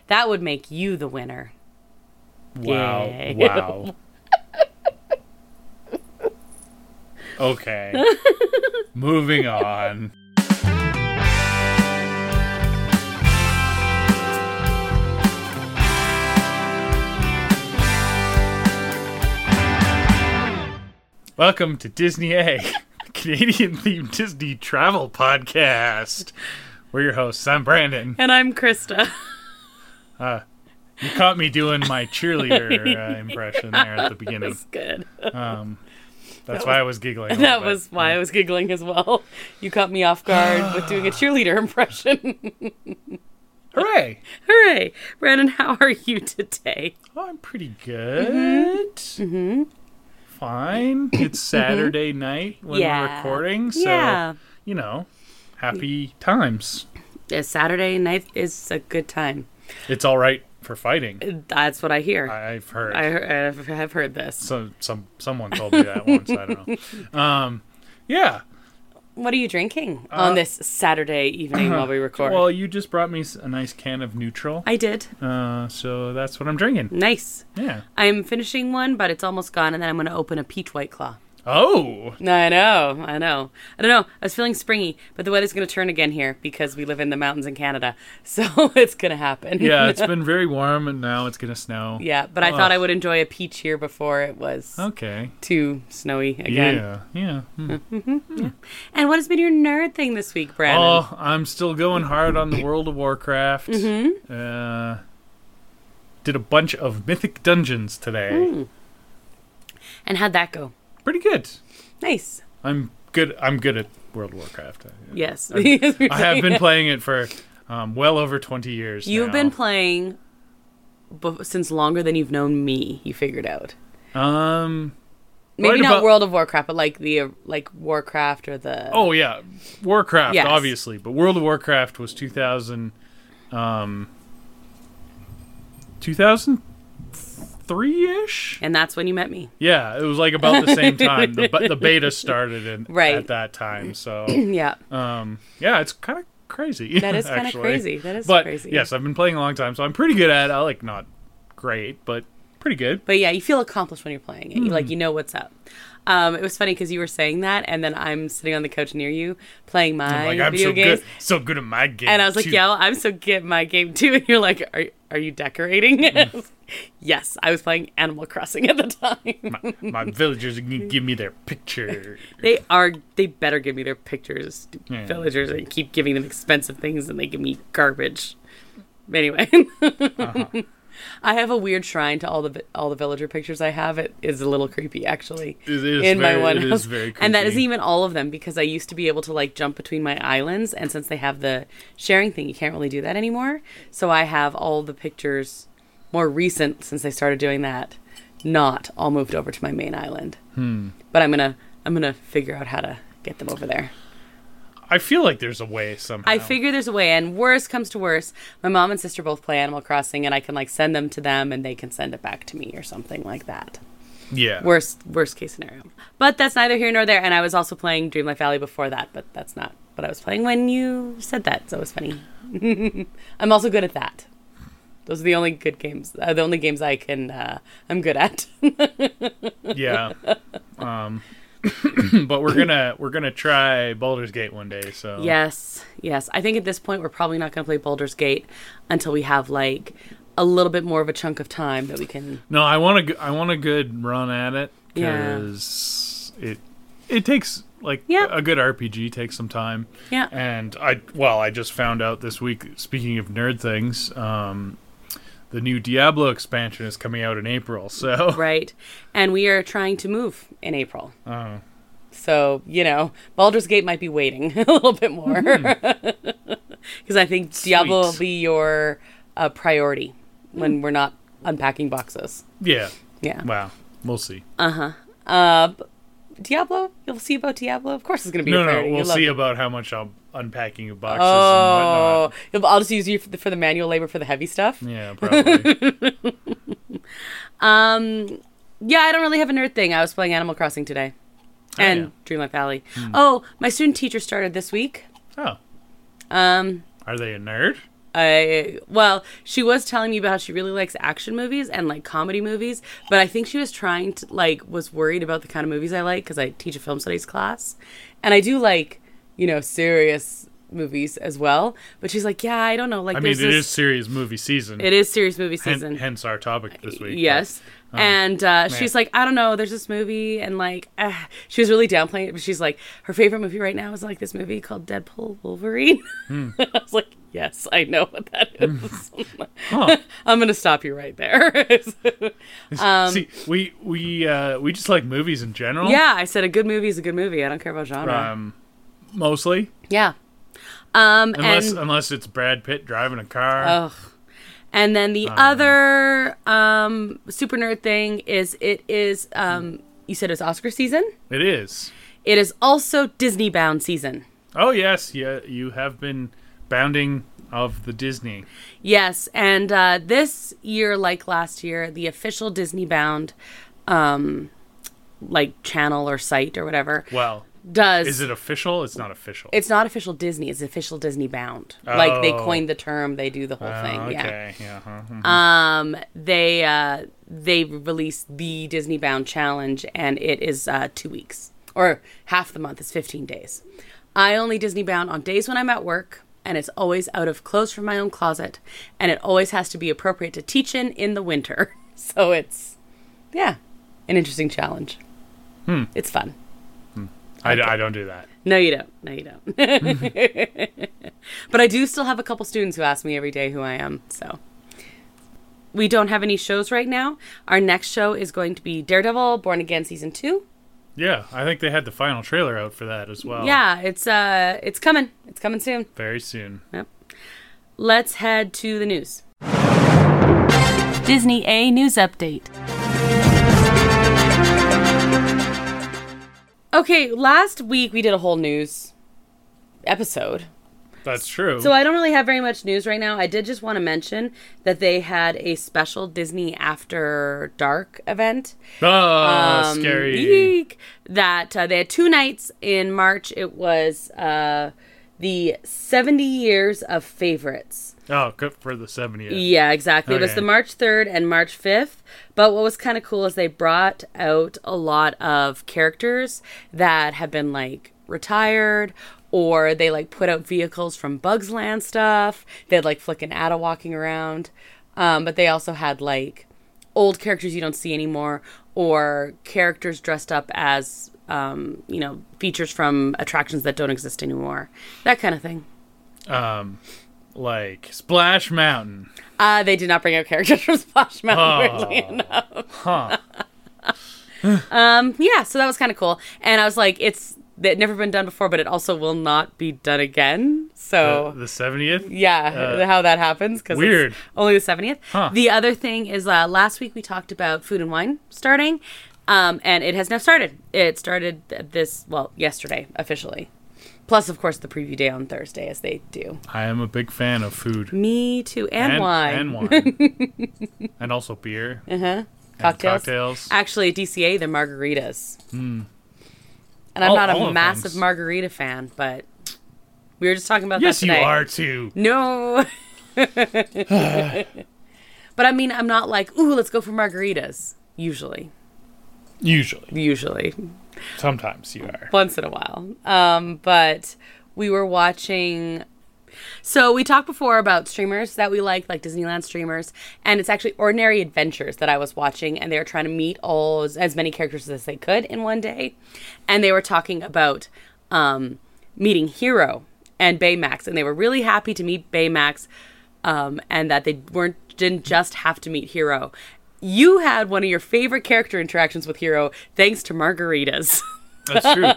That would make you the winner. Wow. Yay. Wow. Okay. Moving on. Welcome to Disney A, Canadian-themed Disney travel podcast. We're your hosts. I'm Brandon. And I'm Krista. You caught me doing my cheerleader impression there at the beginning. That's good. That's why I was giggling. That was why I was giggling as well. You caught me off guard with doing a cheerleader impression. Hooray! Hooray! Brandon, how are you today? Oh, I'm pretty good. Mm-hmm. Fine. It's Saturday night when we're recording, so, you know, happy times. Saturday night is a good time. It's all right for fighting. That's what I hear. I've heard. I have heard this. So someone told me that once. I don't know. Yeah. What are you drinking on this Saturday evening while we record? Well, you just brought me a nice can of Neutral. I did. So that's what I'm drinking. Nice. Yeah. I'm finishing one, but it's almost gone, and then I'm going to open a peach White Claw. Oh! I know. I don't know. I was feeling springy, but the weather's going to turn again here because we live in the mountains in Canada. So it's going to happen. Yeah, it's been very warm, and now it's going to snow. Yeah, but I thought I would enjoy a peach here before it was too snowy again. Yeah. Yeah. And what has been your nerd thing this week, Brandon? Oh, I'm still going hard on the World of Warcraft. Mm-hmm. Did a bunch of Mythic Dungeons today. And how'd that go? Pretty good. Nice. I'm good at World of Warcraft. Yes. I have been playing it for well over 20 years You've been playing since longer than you've known me, you figured out. Maybe not World of Warcraft, but like Warcraft or the... Oh, yeah. Warcraft, obviously. But World of Warcraft was 2003-ish? And that's when you met me. Yeah, it was like about the same time. The beta started at that time. So yeah. Yeah, it's kind of crazy. That is kind of crazy. That is crazy. Yes, I've been playing a long time, so I'm pretty good at it. Like, not great, but pretty good. But yeah, you feel accomplished when you're playing it. You know what's up. It was funny because you were saying that, and then I'm sitting on the couch near you playing my video games. So good at my game. And I was like, yeah, I'm so good at my game too. And you're like, are you decorating? Yes, I was playing Animal Crossing at the time. my villagers give me their picture. They better give me their pictures, villagers. I keep giving them expensive things, and they give me garbage. Anyway. I have a weird shrine to all the villager pictures I have. It is a little creepy, actually. It is my one house. It is very creepy. And that isn't even all of them, because I used to be able to like jump between my islands, and since they have the sharing thing, you can't really do that anymore. So I have all the pictures more recent since they started doing that, not all moved over to my main island. But I'm gonna figure out how to get them over there. I feel like there's a way somehow. I figure there's a way, and worst comes to worst, my mom and sister both play Animal Crossing, and I can like send them to them, and they can send it back to me or something like that. Yeah. Worst case scenario. But that's neither here nor there, and I was also playing Dreamlight Valley before that, but that's not what I was playing when you said that, so it was funny. I'm also good at that. Those are the only good games. The only games I'm good at. Yeah. But we're gonna try Baldur's Gate one day. So yes. I think at this point we're probably not gonna play Baldur's Gate until we have like a little bit more of a chunk of time that we can. No, I want a good run at it because it takes like a good RPG takes some time. Yeah. And I just found out this week. Speaking of nerd things, the new Diablo expansion is coming out in April, so... Right. And we are trying to move in April. So, Baldur's Gate might be waiting a little bit more. Because I think Diablo will be your priority when we're not unpacking boxes. Yeah. Yeah. Wow. We'll see. Diablo? You'll see about Diablo? Of course it's going to be a priority. No, we'll see about how much I'm unpacking of boxes and whatnot. I'll just use you for the manual labor for the heavy stuff? Yeah, probably. Yeah, I don't really have a nerd thing. I was playing Animal Crossing today. And Dreamlight Valley. Oh, my student teacher started this week. Oh. Are they a nerd? Well, she was telling me about how she really likes action movies and like comedy movies, but I think she was trying to was worried about the kind of movies I like because I teach a film studies class, and I do like serious movies as well. But she's like, yeah, I don't know. Like, I mean, it is serious movie season. It is serious movie season. Hence our topic this week. Yes. And she's like, I don't know, there's this movie, and like, she was really downplaying it, but she's like, her favorite movie right now is like this movie called Deadpool Wolverine. I was like, yes, I know what that is. I'm gonna stop you right there. See, we just like movies in general. Yeah, I said a good movie is a good movie. I don't care about genre. Mostly. Yeah. Unless it's Brad Pitt driving a car. Ugh. And then the other super nerd thing is you said it's Oscar season? It is. It is also Disney bound season. Oh, yes. Yeah, you have been bounding of the Disney. Yes, and this year, like last year, the official Disney bound channel or site or whatever. Well, does. Is it official? It's not official. It's not official Disney. It's official Disney bound. Oh. Like they coined the term. They do the whole thing. Okay. Yeah. Mm-hmm. They released the Disney bound challenge, and it is 2 weeks or half the month is 15 days. I only Disney bound on days when I'm at work, and it's always out of clothes from my own closet, and it always has to be appropriate to teach in the winter. So it's an interesting challenge. It's fun. I don't do that. No, you don't. But I do still have a couple students who ask me every day who I am. So we don't have any shows right now. Our next show is going to be Daredevil Born Again Season 2. Yeah, I think they had the final trailer out for that as well. Yeah, it's coming. It's coming soon. Very soon. Yep. Let's head to the news. Disney A News Update. Okay, last week we did a whole news episode. That's true. So I don't really have very much news right now. I did just want to mention that they had a special Disney After Dark event. Oh, scary. Eek, that they had 2 nights in March. It was the 70 Years of Favorites. Oh, good for the 70th. Yeah, exactly. Okay. It was the March 3rd and March 5th. But what was kind of cool is they brought out a lot of characters that have been retired, or they put out vehicles from Bugs Land stuff. They had Flick and Ada walking around. But they also had old characters you don't see anymore, or characters dressed up as features from attractions that don't exist anymore. That kind of thing. Like Splash Mountain. They did not bring out characters from Splash Mountain, weirdly enough. Yeah, so that was kind of cool. And I was like, it's never been done before, but it also will not be done again. So the 70th? Yeah, how that happens. Weird. It's only the 70th. Huh. The other thing is last week we talked about Food and Wine starting, and it has now started. It started yesterday, officially. Plus, of course, the preview day on Thursday, as they do. I am a big fan of food. Me too. And wine. And wine. And also beer. Uh-huh. Cocktails. Actually, at DCA, they're margaritas. And I'm not a massive margarita fan, but we were just talking about that today. Yes, you are too. No. But I mean, I'm not ooh, let's go for margaritas. Usually. Sometimes you are. Once in a while. But we were watching... So we talked before about streamers that we like Disneyland streamers. And it's actually Ordinary Adventures that I was watching. And they were trying to meet as many characters as they could in one day. And they were talking about meeting Hero and Baymax. And they were really happy to meet Baymax. And that they didn't just have to meet Hero. You had one of your favorite character interactions with Hero thanks to margaritas. That's true.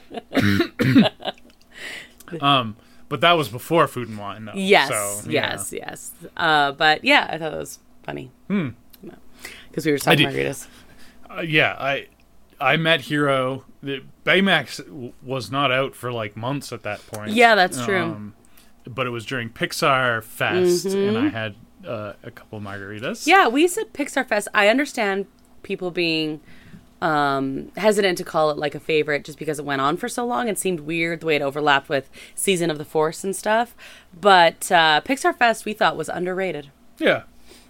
But that was before Food and Wine, though. Yes, so, yeah. yes. But yeah, I thought it was funny. Because we were talking margaritas. I met Hero. Baymax was not out for months at that point. Yeah, that's true. But it was during Pixar Fest, and I had a couple margaritas. Yeah, we said Pixar Fest. I understand people being hesitant to call it like a favorite just because it went on for so long. It seemed weird the way it overlapped with Season of the Force and stuff. But Pixar Fest we thought was underrated. Yeah.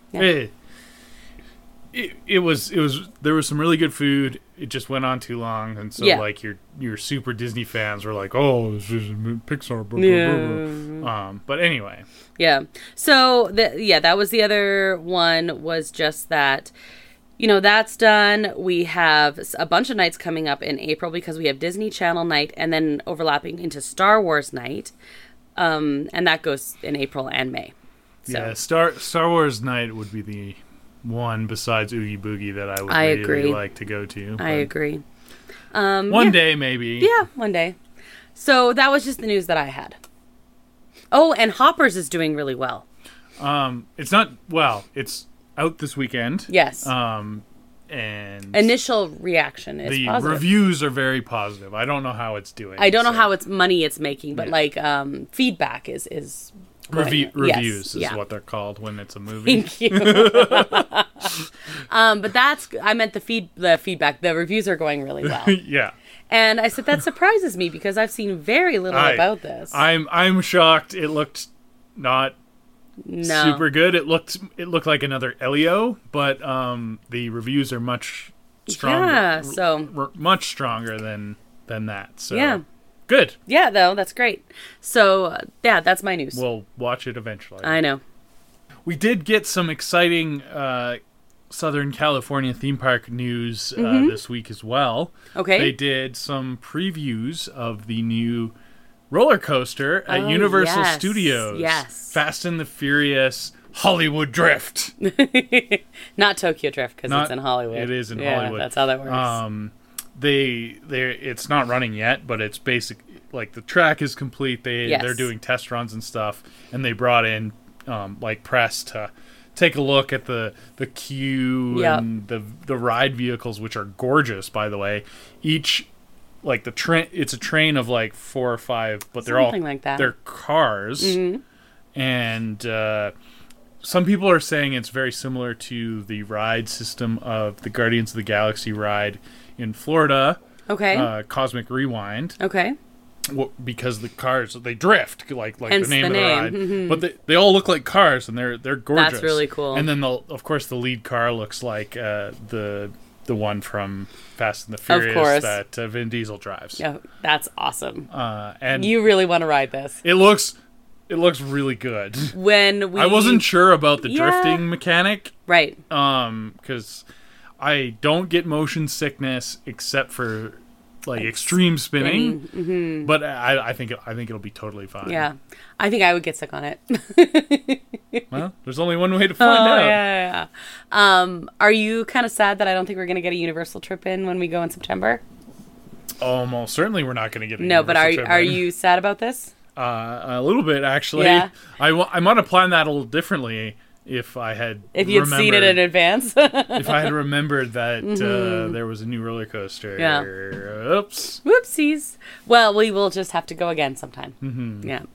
It was there was some really good food. It just went on too long, and so like your super Disney fans were like, "Oh, this is Pixar." Blah, blah, blah. But anyway. Yeah. So that was the other one. Was just that, that's done. We have a bunch of nights coming up in April because we have Disney Channel night, and then overlapping into Star Wars night, and that goes in April and May. So. Yeah, Star Wars night would be the one besides Oogie Boogie that I would really like to go to. I agree. One day, maybe. Yeah, one day. So that was just the news that I had. Oh, and Hoppers is doing really well. It's out this weekend. Yes. And initial reaction is the positive. Reviews are very positive. I don't know how it's doing. I don't know how it's money it's making, but feedback is Reviews is what they're called when it's a movie. Thank you. But I meant the feedback. The reviews are going really well. Yeah. And I said that surprises me because I've seen very little about this. I'm shocked. It looked not super good. It looked like another Elio, but the reviews are much stronger. Yeah, so much stronger than that. So yeah. Good. Yeah, though, that's great. So, that's my news. We'll watch it eventually. I know. We did get some exciting Southern California theme park news this week as well. Okay. They did some previews of the new roller coaster at Universal Studios. Yes. Fast and the Furious Hollywood Drift. Not Tokyo Drift, because it's in Hollywood. It is in Hollywood. That's how that works. It's not running yet, but it's basic. Like the track is complete. They're doing test runs and stuff, and they brought in press to take a look at the queue and the ride vehicles, which are gorgeous, by the way. Each the train, it's a train of 4 or 5, but they're something like that. They're cars, and some people are saying it's very similar to the ride system of the Guardians of the Galaxy ride in Florida. Okay. Cosmic Rewind. Okay. Because the cars, they drift, like hence the name of the ride. Mm-hmm. But they all look like cars, and they're gorgeous. That's really cool. And then, of course, the lead car looks like the one from Fast and the Furious that Vin Diesel drives. Yeah, that's awesome. And you really want to ride this. It looks really good. I wasn't sure about the drifting mechanic. Right. Because I don't get motion sickness except for extreme spinning. Mm-hmm. But I think it'll be totally fine. Yeah, I think I would get sick on it. Well, there's only one way to find out. Yeah. Are you kind of sad that I don't think we're going to get a Universal trip in when we go in September? Almost certainly we're not going to get a No, Universal but trip are in. you sad about this? A little bit, actually. Yeah. I might have planned that a little differently if I had seen it in advance. if I had remembered that there was a new roller coaster. Yeah. Oops. Whoopsies. Well, we will just have to go again sometime. Mm-hmm. Yeah.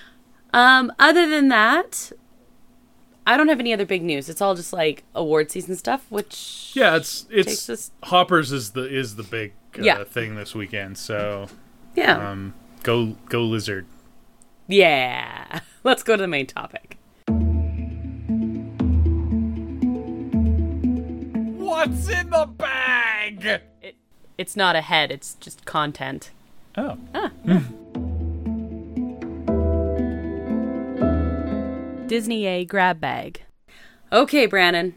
Other than that, I don't have any other big news. It's all just award season stuff, which it's Hoppers is the big thing this weekend. So go Lizard. Yeah. Let's go to the main topic. What's in the bag? It's not a head, it's just content. Oh. Disney A grab bag. Okay, Brannon.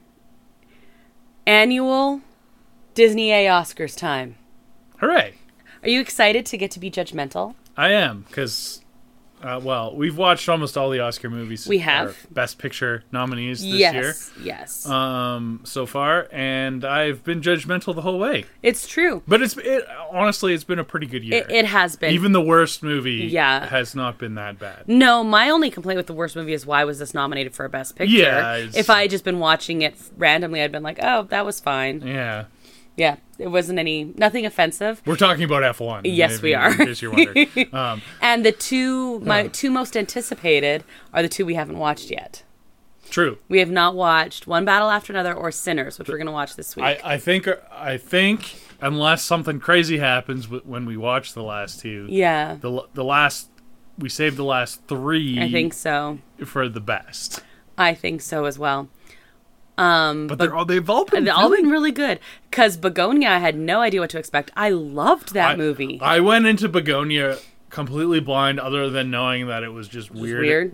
Annual Disney A Oscars time. Hooray. Are you excited to get to be judgmental? I am, because we've watched almost all the Oscar movies. We have. Best Picture nominees this year. Yes. So far, and I've been judgmental the whole way. It's true. But honestly, it's been a pretty good year. It has been. Even the worst movie has not been that bad. No, my only complaint with the worst movie is why was this nominated for a Best Picture? Yeah. If I had just been watching it randomly, I'd been like, oh, that was fine. Yeah. Yeah, it wasn't nothing offensive. We're talking about F1. Yes, we are. In case you're wondering. And my two most anticipated are the two we haven't watched yet. True. We have not watched One Battle After Another or Sinners, which we're going to watch this week. I think unless something crazy happens when we watch the last two. Yeah. We saved the last three. I think so. For the best. I think so as well. But they've all been really good. Because Begonia, I had no idea what to expect. I loved that movie. I went into Begonia completely blind, other than knowing that it was just weird.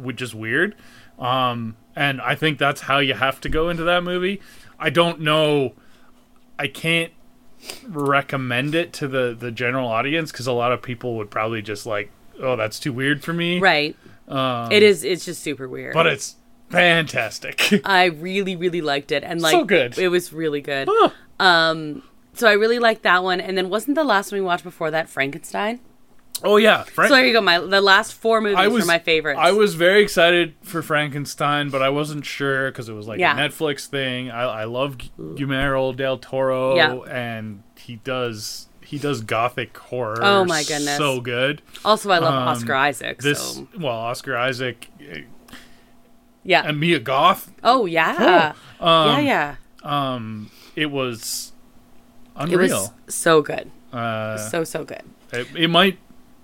And I think that's how you have to go into that movie. I don't know. I can't recommend it to the general audience because a lot of people would probably just like, oh, that's too weird for me. Right. It's just super weird. But it's fantastic. I really, really liked it. And so good. It was really good. So I really liked that one. And then wasn't the last one we watched before that Frankenstein? Oh, yeah. So there you go. The last 4 movies were my favorites. I was very excited for Frankenstein, but I wasn't sure because it was like a Netflix thing. I love Guillermo del Toro, and he does gothic horror. Oh, my goodness. So good. Also, I love Oscar Isaac. Oscar Isaac. Yeah. And Mia Goth. Oh, yeah. Yeah. It was unreal. It was so good. So good. It might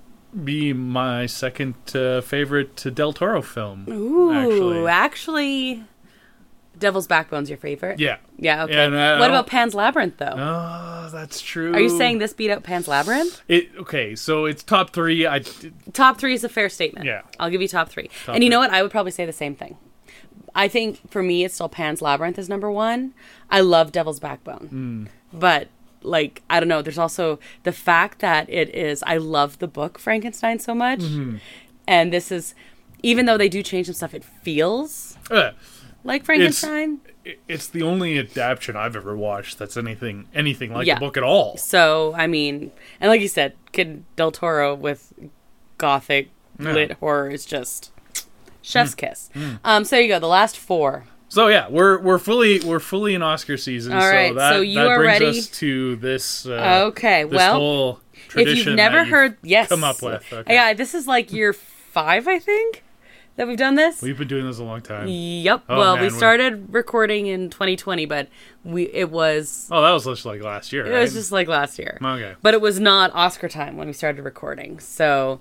be my second favorite Del Toro film. Ooh, actually, Devil's Backbone's your favorite? Yeah. Yeah, okay. What about Pan's Labyrinth, though? Oh, that's true. Are you saying this beat out Pan's Labyrinth? Okay, so it's top 3. Top 3 is a fair statement. Yeah. I'll give you top 3. And you know what? I would probably say the same thing. I think, for me, it's still Pan's Labyrinth is number 1. I love Devil's Backbone. But... I don't know, there's also the fact that I love the book Frankenstein so much. Mm-hmm. And this is, even though they do change some stuff, it feels like Frankenstein. It's the only adaptation I've ever watched that's anything like the book at all. So, I mean, and like you said, Kid Del Toro with gothic lit horror is just chef's kiss. So there you go, the last 4. So yeah, we're fully in Oscar season. All right, so you that are brings ready us to this. Okay, this whole tradition if you've never heard, come up with. Okay. Yeah, this is like year 5, I think, that we've done this. We've been doing this a long time. Yep. Oh, we started recording in 2020, but it was. Oh, that was just like last year. It was just like last year. Okay. But it was not Oscar time when we started recording, so.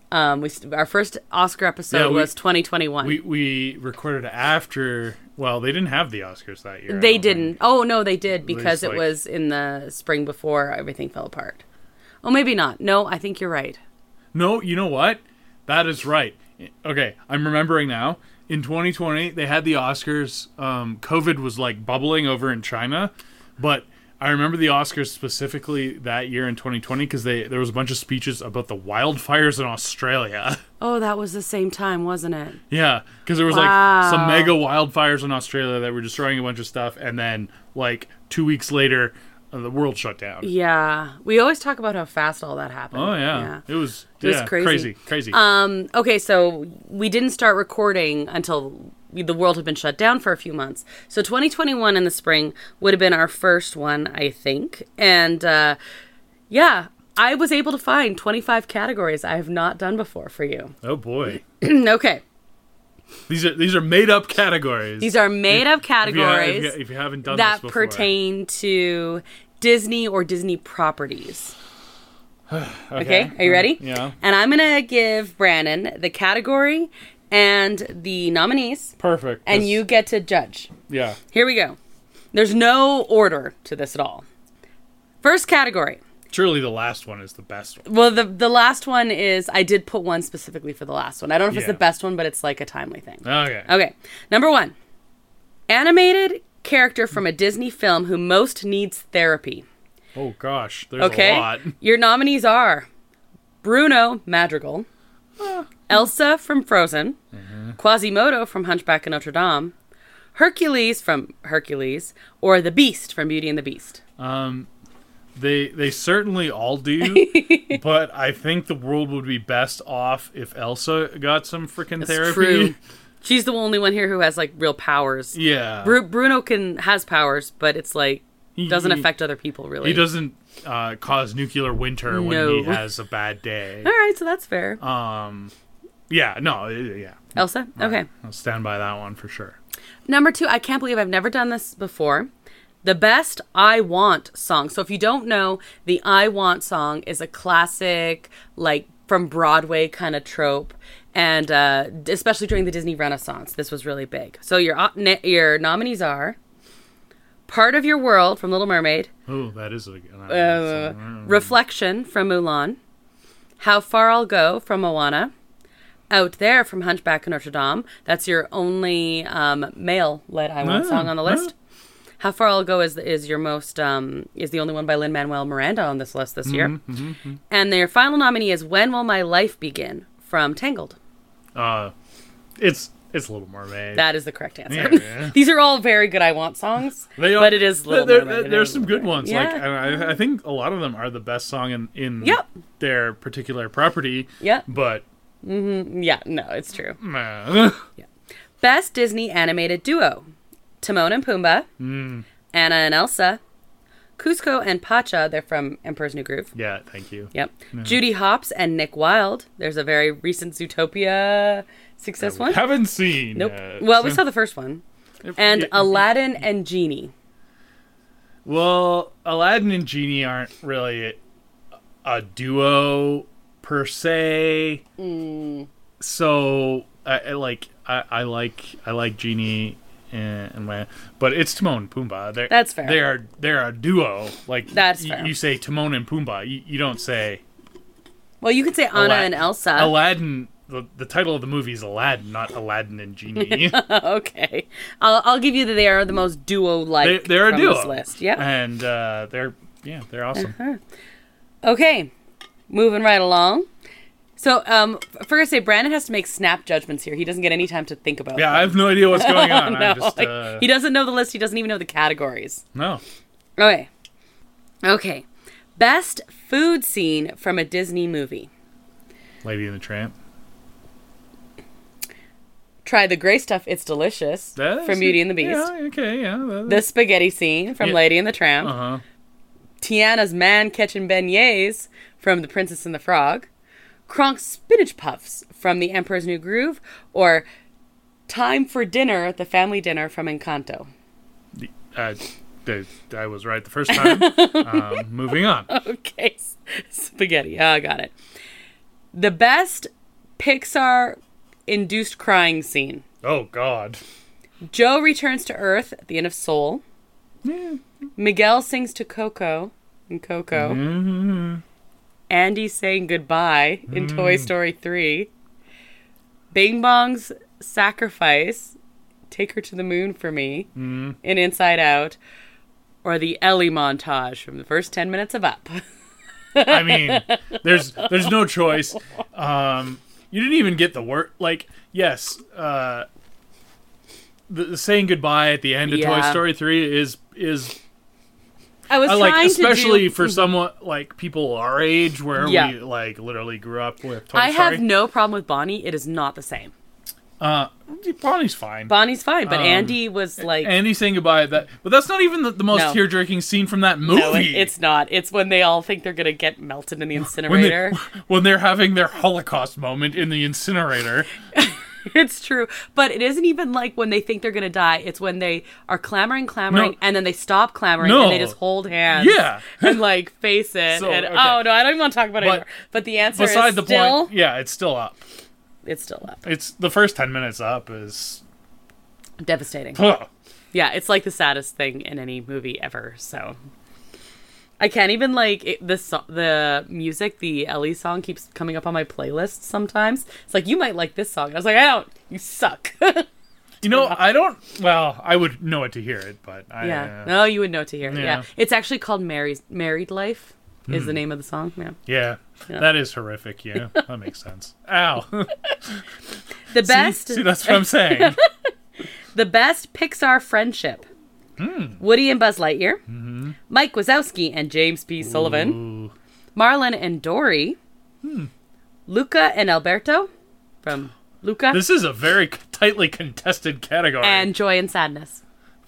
Our first Oscar episode was 2021. We recorded after. Well, they didn't have the Oscars that year. They didn't. Oh no, they did because it was in the spring before everything fell apart. Oh, maybe not. No, I think you're right. No, you know what? That is right. Okay, I'm remembering now. In 2020, they had the Oscars. COVID was like bubbling over in China, but. I remember the Oscars specifically that year in 2020 because there was a bunch of speeches about the wildfires in Australia. Oh, that was the same time, wasn't it? Yeah, because there was like some mega wildfires in Australia that were destroying a bunch of stuff, and then like 2 weeks later, the world shut down. Yeah, we always talk about how fast all that happened. Oh yeah. It was crazy. Okay, so we didn't start recording until the world had been shut down for a few months. So 2021 in the spring would have been our first one, I think. And I was able to find 25 categories I have not done before for you. Oh boy. Okay. These are made up categories. These are made up categories if you haven't done that this before. pertain to Disney or Disney properties. Okay, are you ready? Yeah. And I'm going to give Brandon the category and the nominees. Perfect. And you get to judge. Yeah. Here we go. There's no order to this at all. First category. Surely the last one is the best one. Well, the last one is, I did put one specifically for the last one. I don't know if it's the best one, but it's like a timely thing. Okay. Number 1. Animated character from a Disney film who most needs therapy. Oh gosh, there's a lot. Your nominees are Bruno Madrigal, Elsa from Frozen, Quasimodo from Hunchback of Notre Dame, Hercules from Hercules, or the Beast from Beauty and the Beast. They certainly all do, but I think the world would be best off if Elsa got some freaking therapy. True. She's the only one here who has like real powers. Yeah. Bruno has powers, but it's like doesn't affect other people really. He doesn't cause nuclear winter when he has a bad day. All right, so that's fair. Elsa? Okay. I'll stand by that one for sure. Number 2, I can't believe I've never done this before. The best I Want song. So if you don't know, the I Want song is a classic, like, from Broadway kind of trope. And especially during the Disney Renaissance, this was really big. So your nominees are Part of Your World from Little Mermaid. Oh, that is a Reflection from Mulan. How Far I'll Go from Moana. Out There from Hunchback of Notre Dame. That's your only male-led I Want song on the list. How Far I'll Go is your most is the only one by Lin-Manuel Miranda on this list this year. And their final nominee is When Will My Life Begin from Tangled. It's Little Mermaid. That is the correct answer. Yeah. These are all very good I Want songs, but it is Little Mermaid. There's some good ones. Yeah. Like I think a lot of them are the best song in their particular property. Yeah. But yeah, no, it's true. Yeah. Best Disney animated duo: Timon and Pumbaa, Anna and Elsa, Cusco and Pacha. They're from Emperor's New Groove. Yeah, thank you. Yep. Judy Hopps and Nick Wilde. There's a very recent Zootopia success one. Haven't seen. Nope. Well, we saw the first one. And Aladdin and Genie. Well, Aladdin and Genie aren't really a duo per se. So I like Genie and but it's Timon and Pumbaa. That's fair. They're a duo. Like that's fair. You say Timon and Pumbaa. You don't say. Well, you could say Anna and Elsa. Aladdin. The title of the movie is Aladdin, not Aladdin and Genie. Okay, I'll give you that they are the most duo-like. They're a duo. This list. Yeah, and they're awesome. Okay, moving right along. So, first I say Brandon has to make snap judgments here. He doesn't get any time to think about. Yeah, I have no idea what's going on. No, he doesn't know the list. He doesn't even know the categories. No. Okay. Best food scene from a Disney movie. Lady and the Tramp. Try the gray stuff, it's delicious. From Beauty and the Beast. Yeah, okay, yeah. The spaghetti scene from Lady and the Tramp. Tiana's man catching beignets from The Princess and the Frog. Kronk's spinach puffs from The Emperor's New Groove. Or Time for Dinner, the family dinner from Encanto. I was right the first time. Moving on. Okay, spaghetti. I got it. The best Pixar-induced crying scene. Oh, God. Joe returns to Earth at the end of Soul. Yeah. Miguel sings to Coco in Coco. Mm-hmm. Andy saying goodbye in Toy Story 3. Bing Bong's sacrifice, Take Her to the Moon for Me, in Inside Out. Or the Ellie montage from the first 10 minutes of Up. I mean, there's no choice. You didn't even get the word. Like, yes, the saying goodbye at the end of Toy Story 3 is. I was trying like, especially to do... for someone like people our age, where we like literally grew up with Toy Story. I have no problem with Bonnie. It is not the same. Bonnie's fine. Bonnie's fine, but Andy was like... Andy saying goodbye, but that's not even the most tear-jerking scene from that movie. No, it's not. It's when they all think they're going to get melted in the incinerator. When they're having their Holocaust moment in the incinerator. It's true. But it isn't even like when they think they're going to die. It's when they are clamoring, and then they stop clamoring, and they just hold hands. Yeah. And, like, face it. Oh, no, I don't even want to talk about it anymore. But the answer is beside the point, it's still up. It's still up. It's the first 10 minutes up is... devastating. Yeah, it's like the saddest thing in any movie ever, so... I can't even, like, the music, the Ellie song keeps coming up on my playlist sometimes. It's like, you might like this song. I was like, I don't. You suck. You know, I don't... Well, I would know it to hear it, but I... Yeah. No, you would know it to hear it, yeah. It's actually called Married Life, is the name of the song, Yeah. That is horrific, yeah. That makes sense. Ow. The best... See, that's what I'm saying. The best Pixar friendship. Woody and Buzz Lightyear, Mike Wazowski and James P. Sullivan, Marlon and Dory, Luca and Alberto from Luca. This is a very tightly contested category. And Joy and Sadness.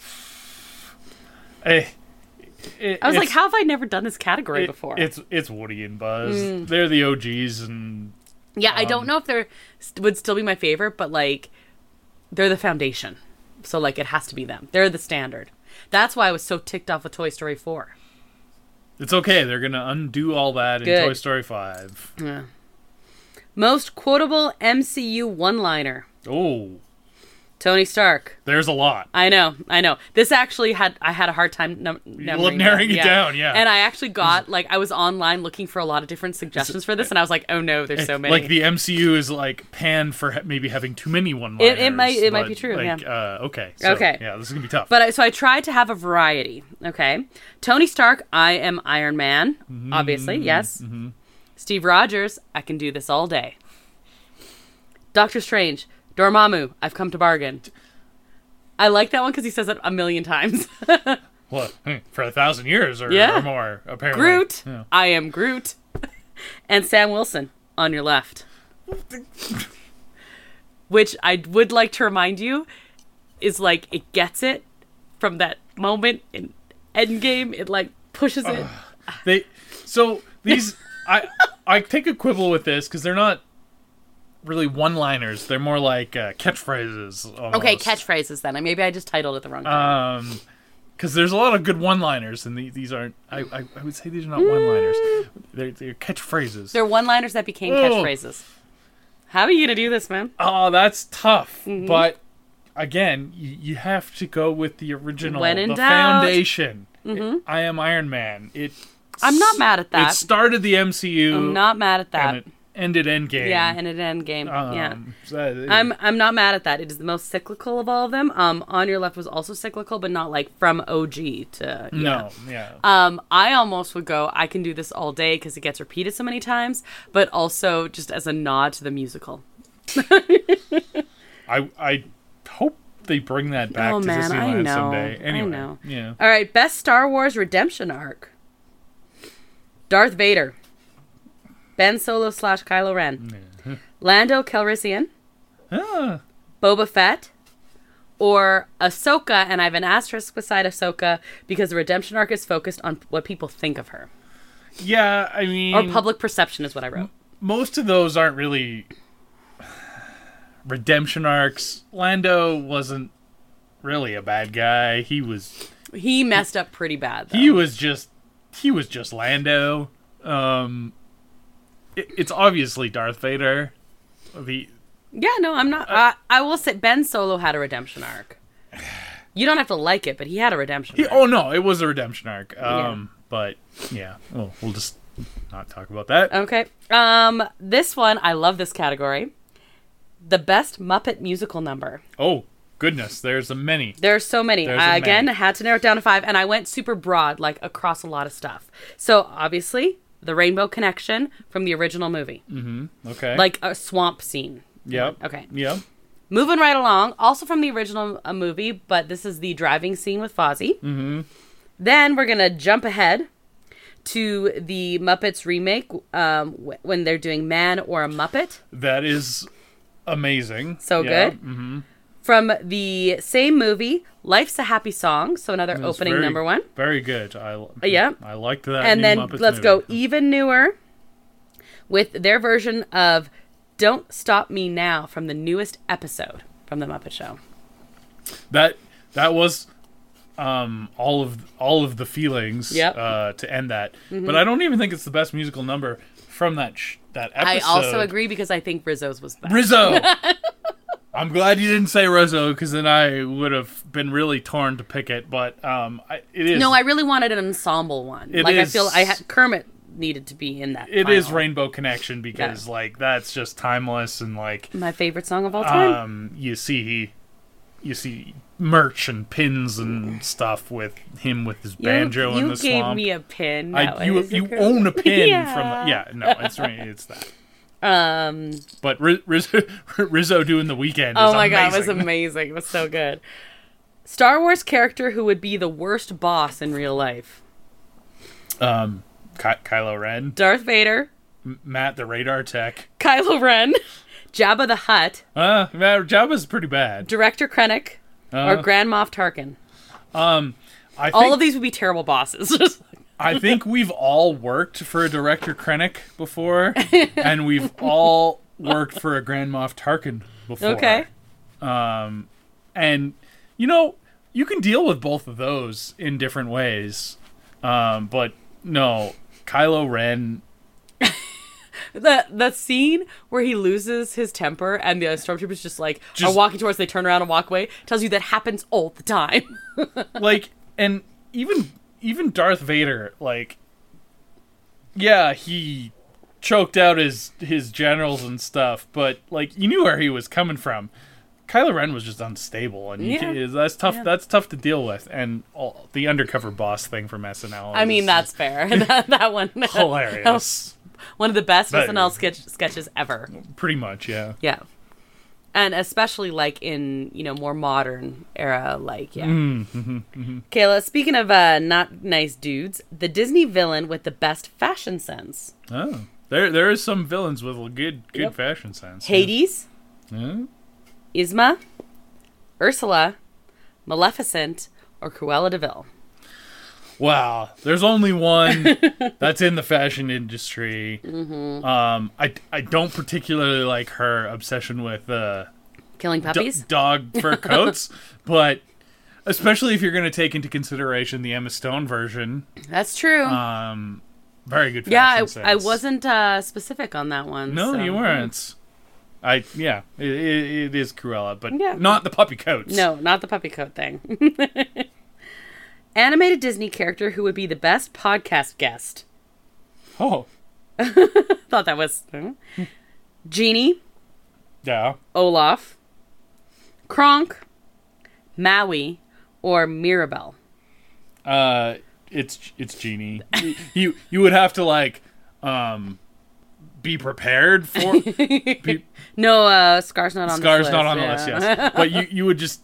I was like, how have I never done this category before? It's Woody and Buzz. They're the OGs, and I don't know if they would still be my favorite, but like they're the foundation. So like it has to be them. They're the standard. That's why I was so ticked off with Toy Story 4. It's okay. They're going to undo all that in Toy Story 5. Yeah. Most quotable MCU one-liner. Oh. Tony Stark. There's a lot. I know. This actually I had a hard time narrowing it down, yeah. And I actually got, like, I was online looking for a lot of different suggestions for this, and I was like, oh no, there's so many. Like, the MCU is, like, panned for maybe having too many one-liners. It might be true, like, yeah. Okay. So, okay. Yeah, this is going to be tough. But so I tried to have a variety, okay? Tony Stark, I am Iron Man, obviously, yes. Mm-hmm. Steve Rogers, I can do this all day. Doctor Strange, Dormammu, I've come to bargain. I like that one because he says it a million times. Well, for 1,000 years or more, apparently. Groot, I am Groot. And Sam Wilson, on your left. Which I would like to remind you is, like, it gets it from that moment in Endgame. It, like, pushes it. I take a quibble with this because they're not really one-liners. They're more like catchphrases almost. Okay, catchphrases then. Maybe I just titled it the wrong thing. Because there's a lot of good one-liners, and these aren't... I would say these are not one-liners. They're catchphrases. They're one-liners that became catchphrases. How are you going to do this, man? Oh, that's tough. Mm-hmm. But, again, you have to go with the original. When in doubt. Foundation. Mm-hmm. I am Iron Man. I'm not mad at that. It started the MCU. I'm not mad at that. And it ended Endgame. Yeah, ended Endgame. Yeah. So I'm not mad at that. It is the most cyclical of all of them. On Your Left was also cyclical, but not like from OG to... Yeah. No, yeah. I almost would go, I can do this all day because it gets repeated so many times, but also just as a nod to the musical. I hope they bring that back to Disneyland someday. Anyway, I know. Yeah. All right, best Star Wars redemption arc. Darth Vader. Ben Solo / Kylo Ren. Yeah. Lando Calrissian. Boba Fett. Or Ahsoka, and I have an asterisk beside Ahsoka because the redemption arc is focused on what people think of her. Yeah, I mean... Or public perception is what I wrote. Most of those aren't really redemption arcs. Lando wasn't really a bad guy. He messed up pretty bad, though. He was just Lando. It's obviously Darth Vader. Yeah, no, I'm not. I will say Ben Solo had a redemption arc. You don't have to like it, but he had a redemption arc. Oh, no, it was a redemption arc. But, yeah, we'll just not talk about that. Okay. This one, I love this category. The best Muppet musical number. Oh, goodness, there's many. There's so many. Again, I had to narrow it down to 5, and I went super broad, like across a lot of stuff. So, obviously, the Rainbow Connection from the original movie. Mm-hmm. Okay. Like a swamp scene. Yep. Okay. Yep. Moving right along, also from the original movie, but this is the driving scene with Fozzie. Mm-hmm. Then we're going to jump ahead to the Muppets remake when they're doing Man or a Muppet. That is amazing. So good. Mm-hmm. From the same movie, Life's a Happy Song, so another opening number one. Very good. I liked that. And then Muppets let's movie. go even newer with their version of Don't Stop Me Now from the newest episode from The Muppet Show. That was all of the feelings to end that. Mm-hmm. But I don't even think it's the best musical number from that episode. I also agree because I think Rizzo's was best. Rizzo! I'm glad you didn't say Rizzo because then I would have been really torn to pick it. But it is. No, I really wanted an ensemble one. I feel Kermit needed to be in that. It is Rainbow Connection because that's just timeless and like my favorite song of all time. You see merch and pins and stuff with him with his banjo in the swamp. You gave me a pin. You own a pin from it's that. But Rizzo doing The Weeknd. Oh my god, it was amazing. It was so good. Star Wars character who would be the worst boss in real life. Kylo Ren. Darth Vader. Matt the radar tech. Kylo Ren. Jabba the Hutt. Jabba's pretty bad. Director Krennic. Or Grand Moff Tarkin. I think all of these would be terrible bosses. I think we've all worked for a Director Krennic before, and we've all worked for a Grand Moff Tarkin before. Okay. And you can deal with both of those in different ways. But no, Kylo Ren. The scene where he loses his temper and the stormtroopers just are walking towards, they turn around and walk away, tells you that happens all the time. And even Darth Vader, yeah, he choked out his generals and stuff, but you knew where he was coming from. Kylo Ren was just unstable, and that's tough. Yeah. That's tough to deal with. And the undercover boss thing from SNL. I mean, that's fair. that one hilarious. That was one of the best SNL sketches ever. Pretty much, yeah. Yeah, and especially in more modern era, Kayla, speaking of not nice dudes, the Disney villain with the best fashion sense. Oh, there is some villains with a good fashion sense. Hades. Yeah. Yzma, Ursula, Maleficent, or Cruella de Vil. Wow, there's only one that's in the fashion industry. Mm-hmm. I don't particularly like her obsession with killing puppies, dog fur coats, but especially if you're going to take into consideration the Emma Stone version. That's true. Very good fashion sense. I wasn't specific on that one. No, so. You weren't. It is Cruella, but not the puppy coats. No, not the puppy coat thing. Animated Disney character who would be the best podcast guest. Oh. Thought that was... Genie. Yeah. Olaf. Kronk. Maui. Or Mirabelle. It's Genie. you would have to be prepared for. No, Scar's not on the list. Scar's not on the list, yes. But you would just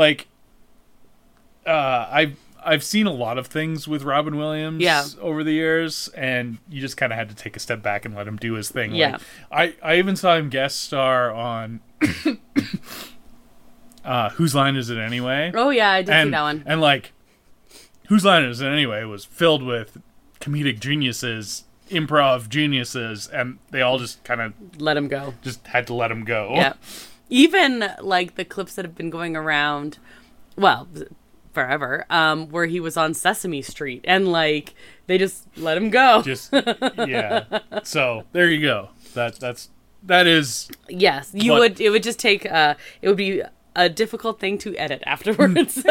I've seen a lot of things with Robin Williams over the years, and you just kind of had to take a step back and let him do his thing. Yeah. I even saw him guest star on Whose Line Is It Anyway? Oh yeah, I did see that one. And Whose Line Is It Anyway was filled with comedic geniuses, improv geniuses, and they all just kind of let him go. Just had to let him go. Yeah. Even the clips that have been going around, forever, where he was on Sesame Street and they just let him go. So there you go. That is yes. It would just take it would be a difficult thing to edit afterwards.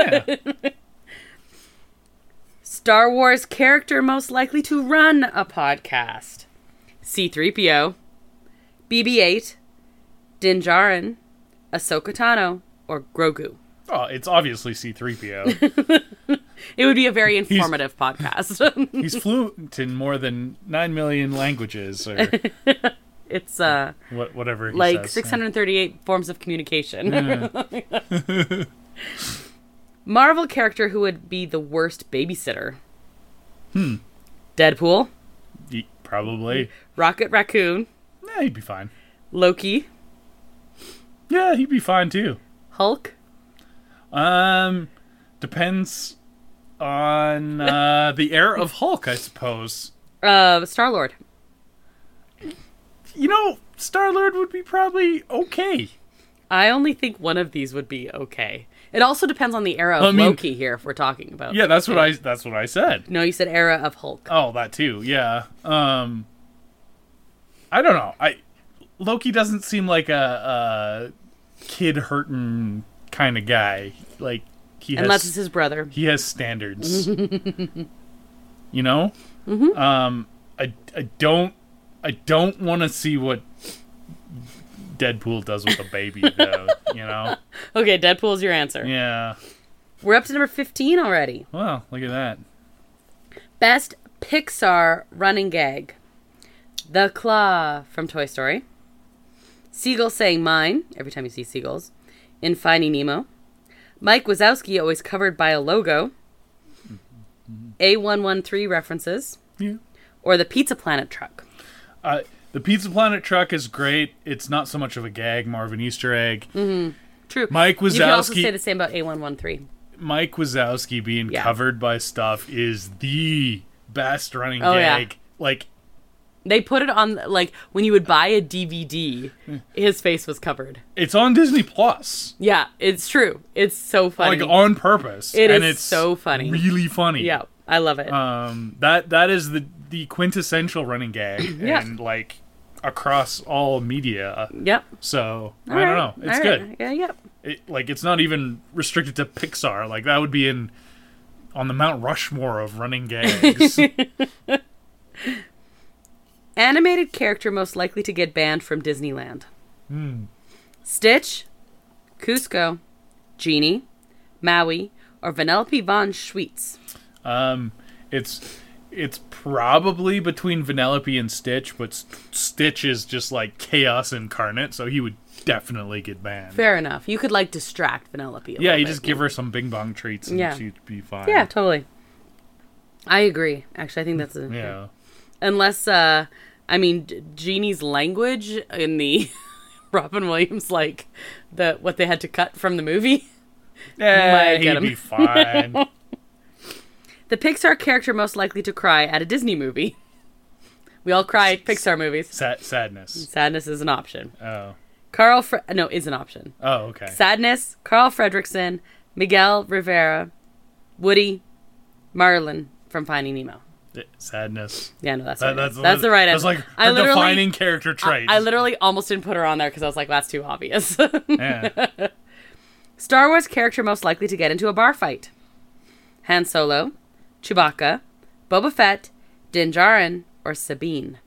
Star Wars character most likely to run a podcast. C-3PO, BB-8, Din Djarin, Ahsoka Tano, or Grogu. Oh, it's obviously C-3PO. It would be a very informative podcast. He's fluent in more than 9 million languages, or it's whatever he says. 638 forms of communication. Marvel character who would be the worst babysitter. Deadpool. Probably. Rocket Raccoon. Yeah, he'd be fine. Loki. Yeah, he'd be fine too. Hulk. Depends on the era of Hulk, I suppose. Star-Lord. Star-Lord would be probably okay. I only think one of these would be okay. It also depends on the era of Loki here, if we're talking about. Yeah, that's what I said. No, you said era of Hulk. Oh, that too. Yeah. I don't know. Loki doesn't seem like a kid hurting kind of guy. Unless it's his brother. He has standards. Mm-hmm. I don't want to see what Deadpool does with a baby, though. Okay, Deadpool's your answer. Yeah. We're up to number 15 already. Wow, look at that. Best Pixar running gag. The Claw from Toy Story. Seagull saying mine every time you see seagulls. In Finding Nemo. Mike Wazowski always covered by a logo. A113 references. Yeah. Or the Pizza Planet truck. The Pizza Planet truck is great. It's not so much of a gag, more of an Easter egg. Mm-hmm. True. Mike Wazowski. You can also say the same about A113. Mike Wazowski being covered by stuff is the best running gag. They put it on, like, when you would buy a DVD, his face was covered. It's on Disney Plus. Yeah, it's true. It's so funny. Like, on purpose. It's so funny. Really funny. Yeah, I love it. That is the quintessential running gag. Yeah. And, like, across all media. Yep. So, I don't know. It's good. Yeah, yep. It's not even restricted to Pixar. Like, that would be on the Mount Rushmore of running gags. Animated character most likely to get banned from Disneyland. Stitch, Cusco, Genie, Maui, or Vanellope von Schweetz. It's probably between Vanellope and Stitch, but Stitch is just like chaos incarnate, so he would definitely get banned. Fair enough. You could, like, distract Vanellope a Yeah, you bit, just give her some Bing Bong treats and she'd be fine. Yeah, totally. I agree. Actually, I think that's a... Yeah. Unless, Genie's language in the Robin Williams, like, what they had to cut from the movie. Yeah, he'd be fine. The Pixar character most likely to cry at a Disney movie. We all cry at Pixar movies. Sadness. Sadness is an option. Oh. Is an option. Oh, okay. Sadness, Carl Fredricksen, Miguel Rivera, Woody, Marlin from Finding Nemo. Sadness. Yeah, no, that's the right answer. That's like her defining character trait. I literally almost didn't put her on there because I was like, that's too obvious. Yeah. Star Wars character most likely to get into a bar fight. Han Solo, Chewbacca, Boba Fett, Din Djarin, or Sabine.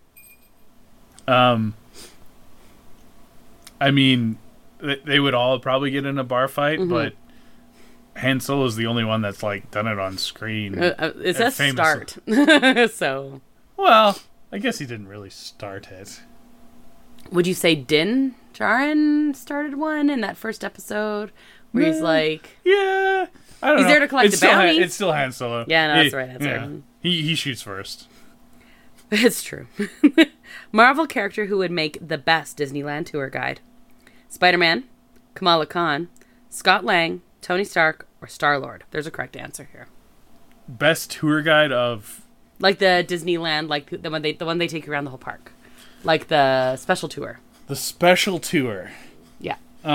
They would all probably get in a bar fight, but Han Solo's the only one that's, like, done it on screen. It says start. So. Well, I guess he didn't really start it. Would you say Din Djarin started one in that first episode where he's like... Yeah. I don't know. He's there to collect the bounty. It's still Han Solo. Yeah, no, that's the right answer. Yeah. He shoots first. It's true. Marvel character who would make the best Disneyland tour guide. Spider-Man, Kamala Khan, Scott Lang, Tony Stark, or Star-Lord. There's a correct answer here. Best tour guide of... Like the Disneyland, like the one they take you around the whole park. Like the special tour. The special tour. Yeah.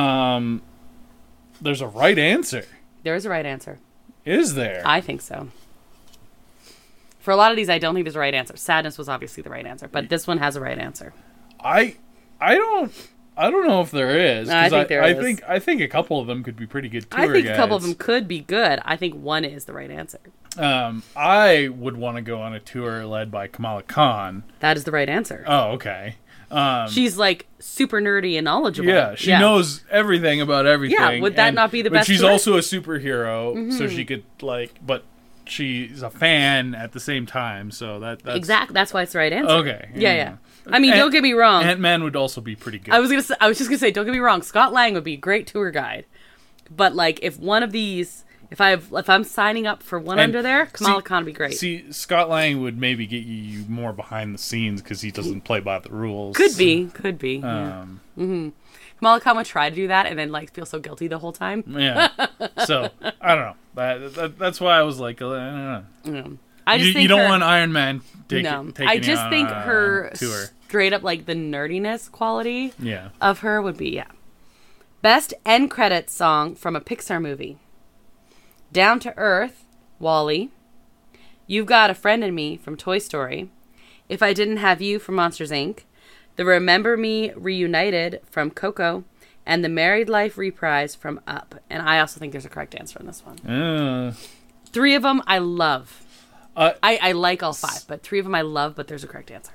There's a right answer. There is a right answer. Is there? I think so. For a lot of these, I don't think there's a right answer. Sadness was obviously the right answer, but this one has a right answer. I don't know if there is. I think there is. I think a couple of them could be pretty good tour I think guides. a couple of them could be good. I think one is the right answer. I would want to go on a tour led by Kamala Khan. That is the right answer. Oh, okay. She's like super nerdy and knowledgeable. Yeah, she knows everything about everything. Yeah, would that not be the best? But she's tour? also a superhero, so she could but she's a fan at the same time. So that's exactly that's why it's the right answer. Okay. Yeah. I mean, don't get me wrong. Ant-Man would also be pretty good. I was just gonna say, don't get me wrong. Scott Lang would be a great tour guide, but like if one of these. If I'm signing up for one under there, Kamala Khan would be great. See, Scott Lang would maybe get you more behind the scenes because he doesn't play by the rules. Could be. Yeah. Kamala Khan would try to do that and then like feel so guilty the whole time. Yeah. So I don't know. That's why I was like, I don't know. I just think you don't want Iron Man. I just think her tour. Straight up like the nerdiness quality. Yeah. Of her would be best end credits song from a Pixar movie. Down to Earth, WALL-E. You've Got a Friend in Me from Toy Story. If I Didn't Have You from Monsters, Inc. The Remember Me Reunited from Coco. And the Married Life Reprise from Up. And I also think there's a correct answer on this one. 3 of them I love. I like all 5, but 3 of them I love, but there's a correct answer.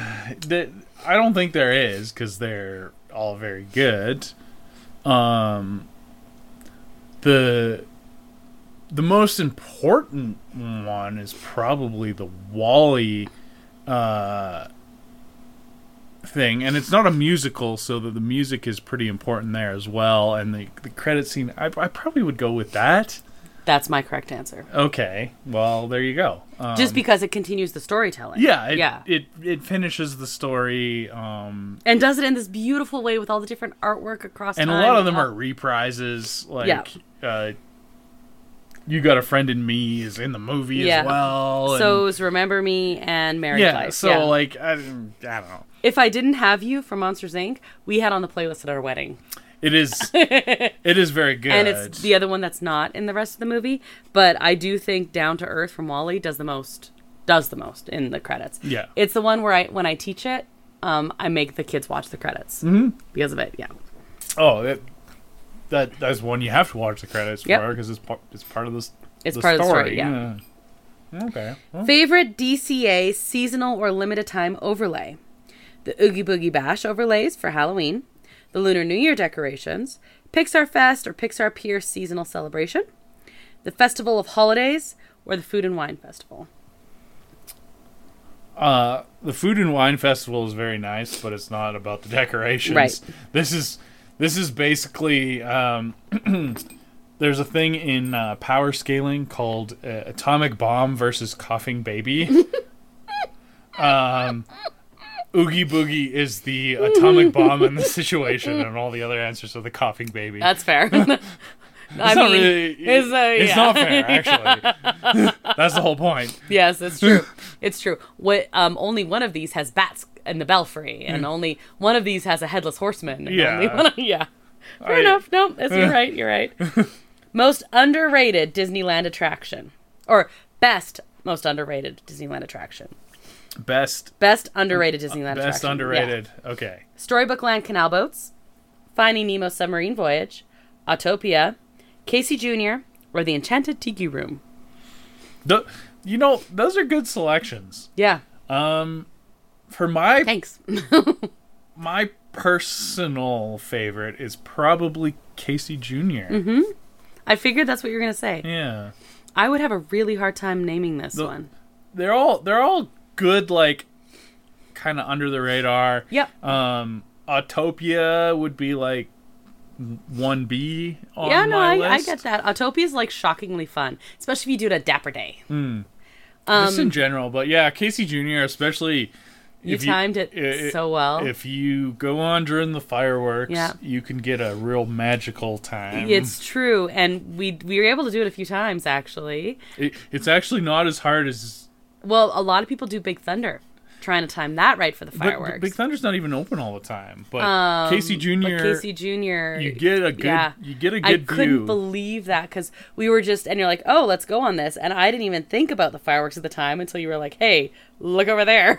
I don't think there is, because they're all very good. The most important one is probably the WALL-E thing, and it's not a musical, so the music is pretty important there as well. And the credit scene, I probably would go with that. That's my correct answer. Okay, well there you go. Just because it continues the storytelling. Yeah, it finishes the story, and does it in this beautiful way with all the different artwork across. And time. A lot of them are reprises, like. You Got a Friend in Me is in the movie as well. So is Remember Me and Married Life. So like I don't know. If I Didn't Have You from Monsters Inc., we had on the playlist at our wedding. It is very good. And it's the other one that's not in the rest of the movie. But I do think Down to Earth from WALL-E does the most in the credits. Yeah. It's the one where when I teach it, I make the kids watch the credits because of it. Yeah. Oh, that's one you have to watch the credits for because it's part of the part of the story. Yeah. Okay. Well. Favorite DCA seasonal or limited time overlay: the Oogie Boogie Bash overlays for Halloween, the Lunar New Year decorations, Pixar Fest or Pixar Pier seasonal celebration, the Festival of Holidays, or the Food and Wine Festival. The Food and Wine Festival is very nice, but it's not about the decorations. Right. This is basically there's a thing in power scaling called Atomic Bomb versus Coughing Baby. Oogie Boogie is the atomic bomb in the situation, and all the other answers are the coughing baby. That's fair. It's not fair, actually. That's the whole point. Yes, it's true. It's true. Only one of these has bats in the belfry, and only one of these has a headless horseman. And Fair enough. No, you're right. You're right. Most underrated Disneyland attraction, or best most underrated Disneyland attraction. Best underrated Disneyland attraction. Best underrated. Yeah. Okay. Storybook Land Canal Boats, Finding Nemo Submarine Voyage, Autopia, Casey Jr., or the Enchanted Tiki Room. Those are good selections. Yeah. For my Thanks. my personal favorite is probably Casey Jr. Mm-hmm. I figured that's what you were gonna say. Yeah. I would have a really hard time naming this one. They're all good, like kind of under the radar. Yep. Autopia would be like 1B on my list. I get that. Autopia is like shockingly fun, especially if you do it at Dapper Day. Just in general, but yeah, Casey Jr. especially. You timed it so well. If you go on during the fireworks, you can get a real magical time. It's true, and we were able to do it a few times, actually. It's actually not as hard as... Well, a lot of people do Big Thunder, trying to time that right for the fireworks. But Big Thunder's not even open all the time. But Casey Jr. You get a good I view. Couldn't believe that because we were and you're like, oh, let's go on this, and I didn't even think about the fireworks at the time until you were like, hey, look over there.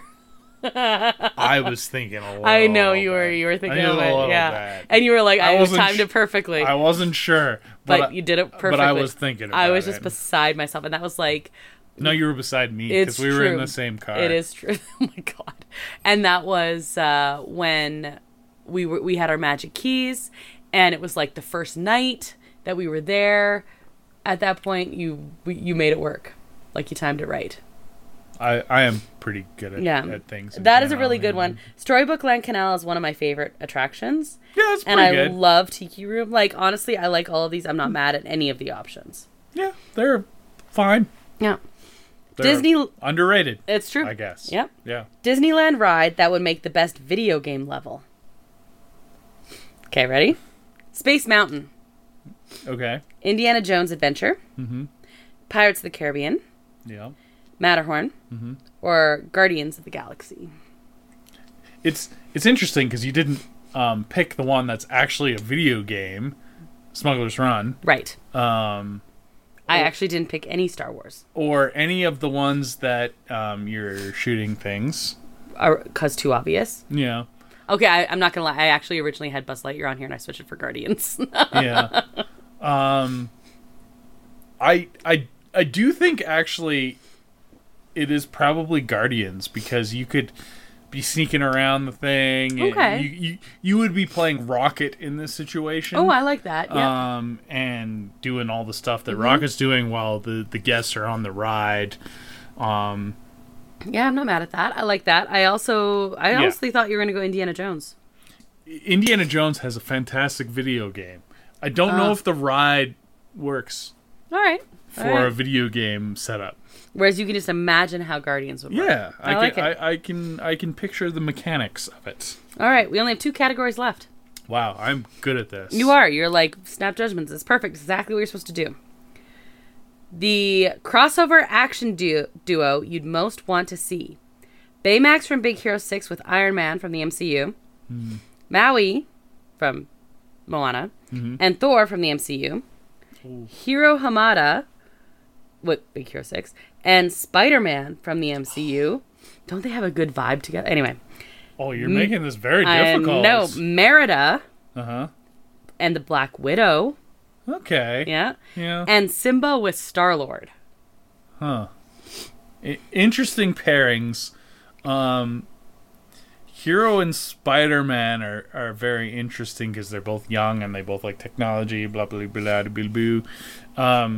I was thinking a little. I know you were thinking of it, bad. And you were like, I timed it perfectly. I wasn't sure, but you did it perfectly. But I was thinking about it. I was just beside myself, and that was like. No, you were beside me because we were in the same car. It is true. Oh my god! And that was when we had our magic keys, and it was like the first night that we were there. At that point, you made it work, like you timed it right. I am pretty good at things. That is a really good one. Storybook Land Canal is one of my favorite attractions. Yeah, it's pretty good. And I love Tiki Room. Like, honestly, I like all of these. I'm not mad at any of the options. Yeah, they're fine. Yeah. They're underrated. It's true. I guess. Yep. Yeah. Disneyland ride that would make the best video game level. Okay, ready? Space Mountain. Okay. Indiana Jones Adventure. Mm-hmm. Pirates of the Caribbean. Yeah. Matterhorn, or Guardians of the Galaxy. It's interesting because you didn't pick the one that's actually a video game, Smuggler's Run. Right. I actually didn't pick any Star Wars. Or any of the ones that you're shooting things. Because too obvious? Yeah. Okay, I'm not going to lie. I actually originally had Buzz Lightyear on here and I switched it for Guardians. Yeah. I do think actually... It is probably Guardians because you could be sneaking around the thing. Okay. You would be playing Rocket in this situation. Oh, I like that. Yeah. And doing all the stuff that Rocket's doing while the guests are on the ride. Yeah, I'm not mad at that. I like that. I honestly thought you were going to go Indiana Jones. Indiana Jones has a fantastic video game. I don't know if the ride works. All right. For a video game setup. Whereas you can just imagine how Guardians would work. Yeah, I can picture the mechanics of it. All right, we only have 2 categories left. Wow, I'm good at this. You are. You're like, snap judgments. It's perfect. Exactly what you're supposed to do. The crossover action duo you'd most want to see. Baymax from Big Hero 6 with Iron Man from the MCU. Maui from Moana. And Thor from the MCU. Hiro Hamada with Big Hero 6. And Spider-Man from the MCU. Don't they have a good vibe together? Anyway. Oh, you're making this very difficult. No, Merida. Uh-huh. And the Black Widow. Okay. Yeah. Yeah. And Simba with Star-Lord. Huh. Interesting pairings. Hero and Spider-Man are very interesting because they're both young and they both like technology, blah, blah, blah, blah, blah, blah.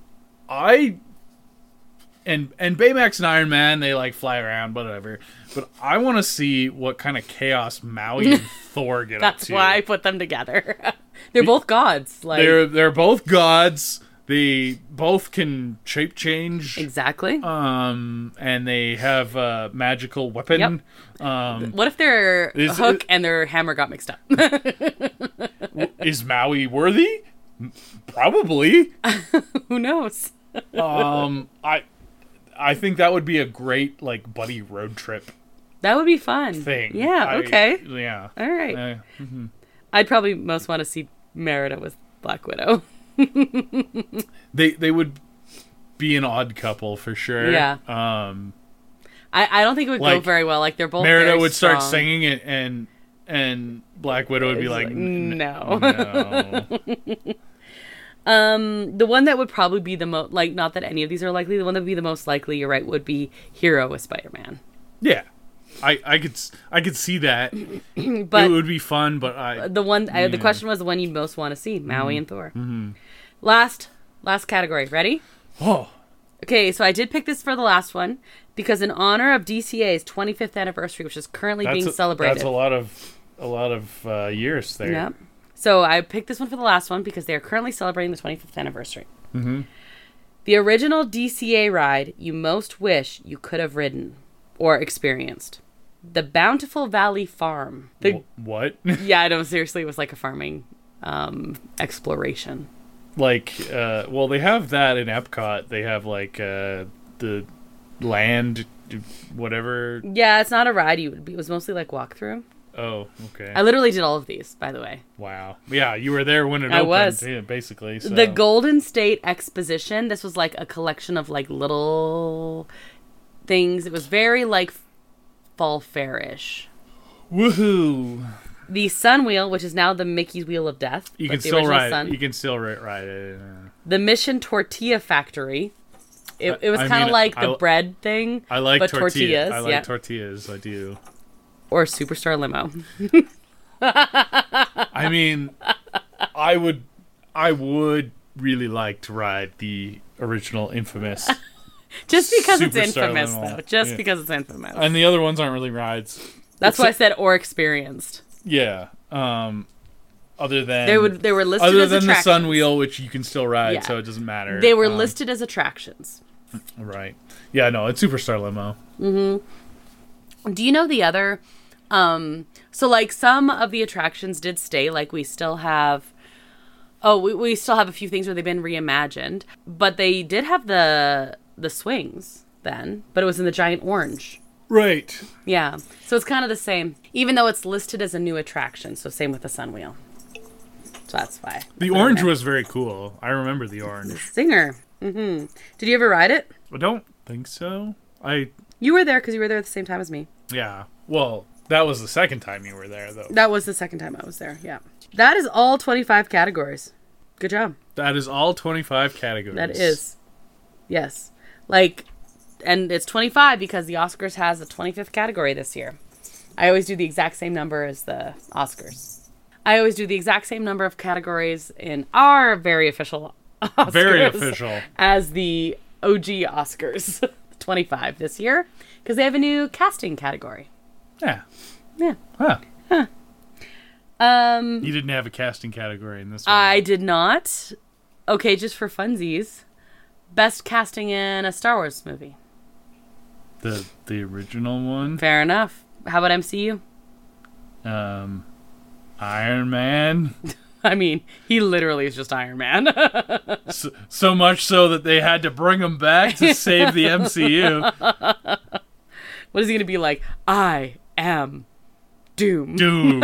And Baymax and Iron Man, they like fly around, whatever. But I want to see what kind of chaos Maui and Thor get up to. That's why I put them together. They're both gods. Like they're both gods. They both can shape change. Exactly. And they have a magical weapon. Yep. What if their hook and their hammer got mixed up? Is Maui worthy? Probably. Who knows? I think that would be a great like buddy road trip. That would be fun. Thing. Yeah. Okay. Yeah. All right. I'd probably most want to see Merida with Black Widow. They would be an odd couple for sure. Yeah. I don't think it would go very well. Like they're both Merida very would strong. start singing it and Black Widow would be like no. No. The one that would probably be the most, like, not that any of these are likely, the one that would be the most likely, you're right, would be Hero with Spider-Man. Yeah. I could see that. But it would be fun, but the question was the one you most want to see, Maui and Thor. Last category. Ready? Oh. Okay, so I did pick this for the last one because in honor of DCA's 25th anniversary, which is currently being celebrated. That's a lot of years there. Yep. So I picked this one for the last one because they are currently celebrating the 25th anniversary. The original DCA ride you most wish you could have ridden or experienced. The Bountiful Valley Farm. What? Yeah, I know, seriously, it was like a farming exploration. Like, well, they have that in Epcot. They have, like, the land, whatever. Yeah, it's not a ride. It was mostly like walkthrough. Oh, okay. I literally did all of these, by the way. Wow. Yeah, you were there when it opened. I was. Yeah, basically. So. The Golden State Exposition. This was like a collection of like little things. It was very like fall fair-ish. Woohoo! The Sun Wheel, which is now the Mickey's Wheel of Death. You can still ride it. You can still ride it. The Mission Tortilla Factory. It was kind of like the bread thing. I like tortillas. I like tortillas. I do. Or Superstar Limo. I mean, I would really like to ride the original infamous. Just because it's Superstar infamous, Limo. though. Just because it's infamous. And the other ones aren't really rides. That's why I said or experienced. Yeah. Other than they were listed other as than attractions. the Sun Wheel, which you can still ride, Yeah. so it doesn't matter. They were listed as attractions. Right. Yeah. No, it's Superstar Limo. Mm-hmm. Do you know the other? So like some of the attractions did stay. Like we still have. Oh, we still have a few things where they've been reimagined, but they did have the swings then, but it was in the giant orange. Right. Yeah. So it's kind of the same, even though it's listed as a new attraction. So same with the Sun Wheel. So that's why. The orange was very cool. I remember the orange. Singer. Mm-hmm. Did you ever ride it? I don't think so. You were there because you were there at the same time as me. Yeah. Well, that was the second time you were there, though. That was the second time I was there, yeah. That is all 25 categories. Good job. That is all 25 categories. That is. Yes. And it's 25 because the Oscars has a 25th category this year. I always do the exact same number as the Oscars. I always do the exact same number of categories in our very official Oscars. Very official. As the OG Oscars. 25 this year. Because they have a new casting category. Yeah. Yeah. Huh. Huh. You didn't have a casting category in this one. I did not. Okay, just for funsies. Best casting in a Star Wars movie. The original one? Fair enough. How about MCU? Iron Man. I mean, he literally is just Iron Man. So much so that they had to bring him back to save the MCU. What is he going to be like? I am Doom.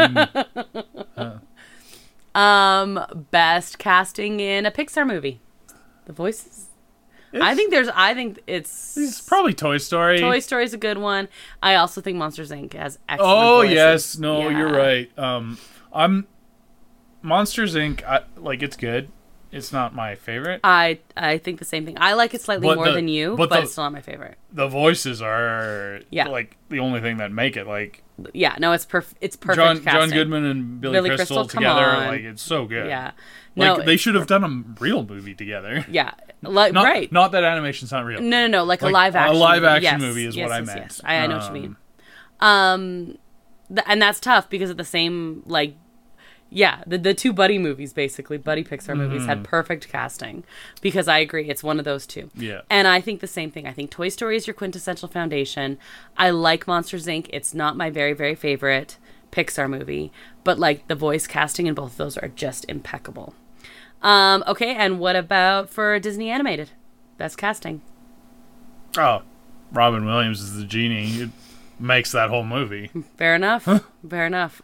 Best casting in a Pixar movie. The voices. I think it's probably Toy Story. Toy Story is a good one. I also think Monsters Inc. has excellent voices. Yes, no, yeah. You're right. I'm Monsters Inc. It's good. It's not my favorite. I think the same thing. I like it slightly more than you, but it's still not my favorite. The voices are like the only thing that make it like. Yeah, no, it's it's perfect. John Goodman and Billy Crystal together, like it's so good. Yeah, no, they should have done a real movie together. Yeah, right. Not that animation's not real. No, like a live action. A live action movie is what I meant. Yes. I know what you mean. And that's tough because of the same like. Yeah, the two buddy movies, basically, buddy Pixar movies, had perfect casting. Because I agree, it's one of those two. Yeah. And I think the same thing. I think Toy Story is your quintessential foundation. I like Monsters, Inc. It's not my very, very favorite Pixar movie. But, like, the voice casting in both of those are just impeccable. Okay, and what about for Disney Animated? Best casting. Oh, Robin Williams is the genie. It makes that whole movie. Fair enough. Fair enough.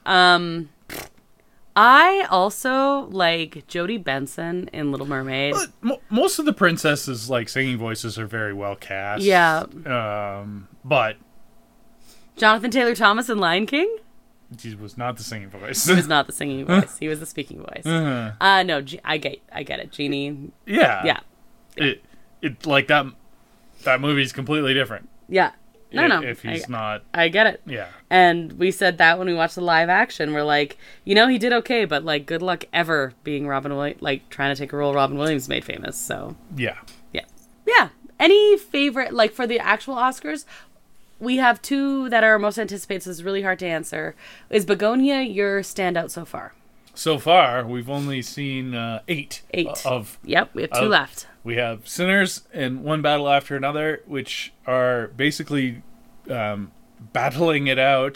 I also like Jodie Benson in Little Mermaid. Most of the princesses' like singing voices are very well cast. Yeah. But Jonathan Taylor Thomas in Lion King? He was not the singing voice. He was not the singing voice. He was the speaking voice. Uh-huh. No, I get it. Genie. Yeah. It like that movie's completely different. Yeah. No. If he's not... I get it. Yeah. And we said that when we watched the live action. We're like, he did okay, but, like, good luck ever being Robin Williams, like, trying to take a role Robin Williams made famous, so... Yeah. Yeah. Any favorite, like, for the actual Oscars, we have two that are most anticipated, so it's really hard to answer. Is Begonia your standout so far? So far, we've only seen 8. 8. Yep, we have 2 left. We have Sinners and One Battle After Another, which are basically battling it out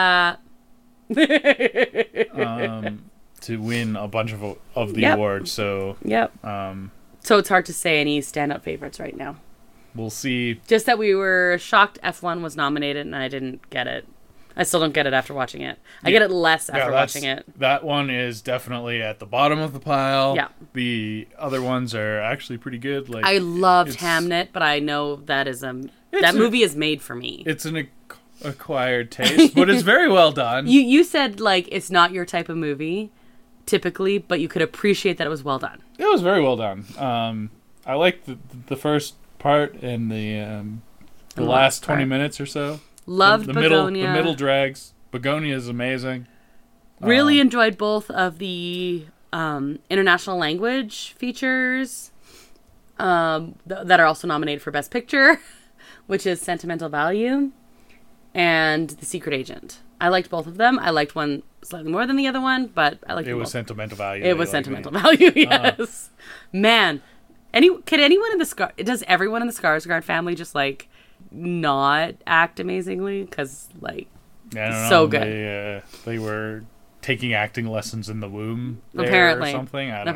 to win a bunch of the awards. So so it's hard to say any standout favorites right now. We'll see. Just that we were shocked F1 was nominated and I didn't get it. I still don't get it after watching it. I get it less after watching it. That one is definitely at the bottom of the pile. Yeah. The other ones are actually pretty good. Like I loved Hamnet, but I know that is that movie is made for me. It's an acquired taste, but it's very well done. You said like it's not your type of movie, typically, but you could appreciate that it was well done. It was very well done. I liked the first part and the last 20 minutes or so. Loved Begonia. The middle drags. Begonia is amazing. Really enjoyed both of the international language features that are also nominated for Best Picture, which is Sentimental Value and The Secret Agent. I liked both of them. I liked one slightly more than the other one, but I liked them both. Sentimental Value. It was Sentimental Value, yes. Man, could anyone in the does everyone in the Skarsgård family just like not act amazingly? Because like so good. They were taking acting lessons in the womb apparently or something. I don't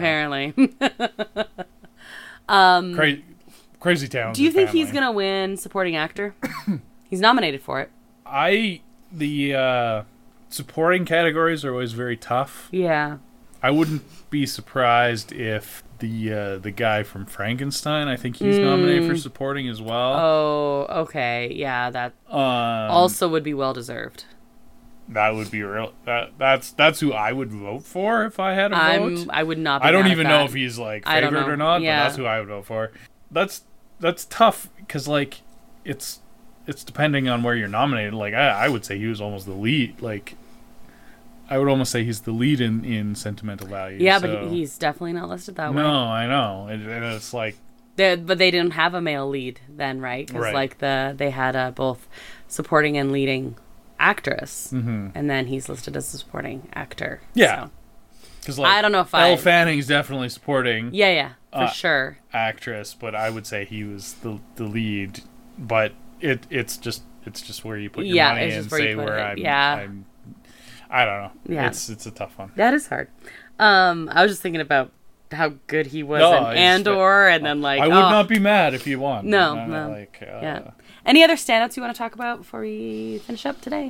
know. Crazy talented. Do you think he's gonna win supporting actor? He's nominated for it. The supporting categories are always very tough. Yeah. I wouldn't be surprised if the guy from Frankenstein, I think he's nominated for supporting as well. Oh, okay. Yeah, that also would be well deserved. That would be real. That's who I would vote for if I had a vote. I would not. I don't even know if he's like favorite or not, but that's who I would vote for. That's tough because like it's depending on where you're nominated. Like I would say he was almost the lead. Like I would almost say he's the lead in Sentimental Value. Yeah, but he's definitely not listed that way. No, I know, and it's like. But they didn't have a male lead then, right? Because like they had both supporting and leading actress, and then he's listed as a supporting actor. Yeah, because I don't know if Elle Fanning's definitely supporting. Yeah, for sure. Actress, but I would say he was the lead. But it's just where you put your money and say where I'm. Yeah. I don't know. Yeah. It's a tough one. That is hard. I was just thinking about how good he was in Andor, and then like I would not be mad if you won. No. Yeah. Any other standouts you want to talk about before we finish up today?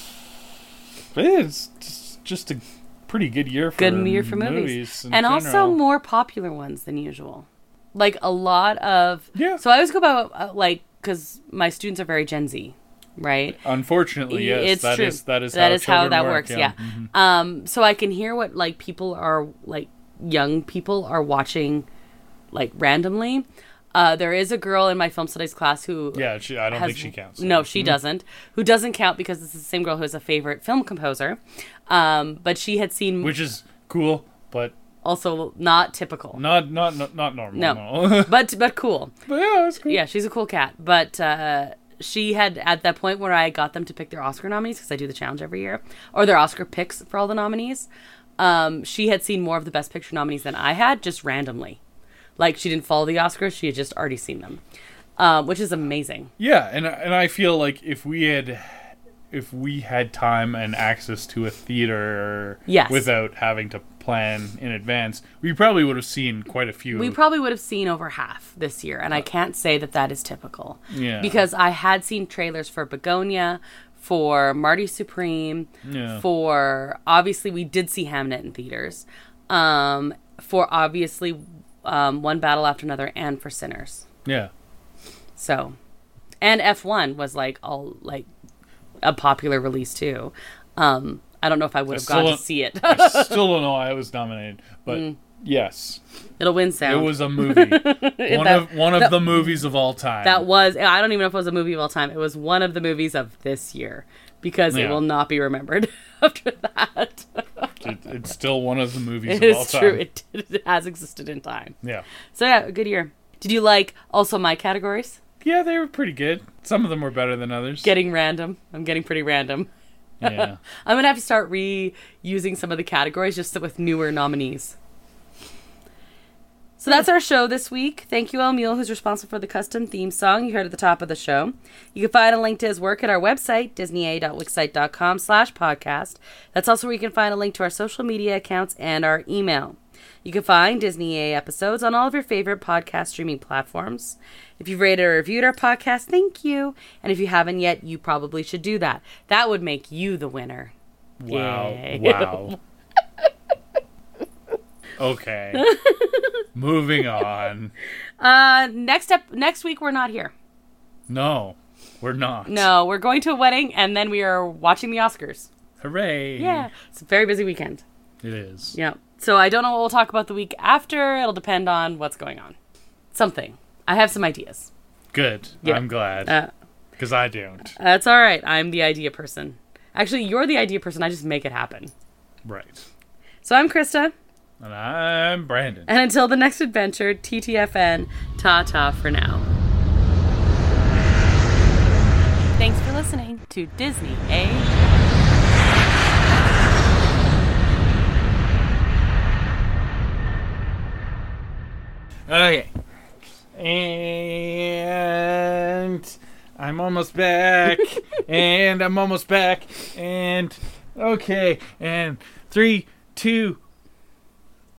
It's just a pretty good year for movies and also more popular ones than usual. Like a lot of So I always go about because my students are very Gen Z. Right. Unfortunately, yes, it's true. That is how that works. Yeah. Mm-hmm. So I can hear what like people are like young people are watching, like randomly. There is a girl in my film studies class who I don't think she counts. No, she doesn't. Who doesn't count because this is the same girl who has a favorite film composer. But she had seen, which is cool, but also not typical. Not normal. No, but cool. But yeah, it's cool. Yeah, she's a cool cat. But she had, at that point where I got them to pick their Oscar nominees, because I do the challenge every year, or their Oscar picks for all the nominees, she had seen more of the Best Picture nominees than I had, just randomly. Like, she didn't follow the Oscars, she had just already seen them, which is amazing. Yeah, and I feel like if we had time and access to a theater without having to plan in advance, we probably would have seen quite a few. We probably would have seen over half this year, and I can't say that is typical. Yeah. Because I had seen trailers for Begonia, for Marty Supreme, for, obviously, we did see Hamnet in theaters, for, obviously, One Battle After Another, and for Sinners. Yeah. So, and F1 was, like, all, like, a popular release, too. I don't know if I would have got to see it. I still don't know why it was nominated, but yes, it'll win sound. It was a movie, one of the movies of all time. That was. I don't even know if it was a movie of all time. It was one of the movies of this year because it will not be remembered after that. It's still one of the movies of all time. It is true. It has existed in time. Yeah. So yeah, a good year. Did you like also my categories? Yeah, they were pretty good. Some of them were better than others. Getting random. I'm getting pretty random. Yeah. I'm going to have to start reusing some of the categories just with newer nominees. So that's our show this week. Thank you, El Mule, who's responsible for the custom theme song you heard at the top of the show. You can find a link to his work at our website, disneya.wixsite.com/podcast. That's also where you can find a link to our social media accounts and our email. You can find Disney A episodes on all of your favorite podcast streaming platforms. If you've rated or reviewed our podcast, thank you. And if you haven't yet, you probably should do that. That would make you the winner. Wow. Yay. Wow. Okay. Moving on. Next week, we're not here. No, we're not. No, we're going to a wedding, and then we are watching the Oscars. Hooray. Yeah. It's a very busy weekend. It is. Yeah. So I don't know what we'll talk about the week after. It'll depend on what's going on. Something. I have some ideas. Good. Yeah. I'm glad. Because I don't. That's all right. I'm the idea person. Actually, you're the idea person. I just make it happen. Right. So I'm Krista. And I'm Brandon. And until the next adventure, TTFN, ta-ta for now. Thanks for listening to Disney A. Okay. And I'm almost back. And I'm almost back. And okay. And 3, 2,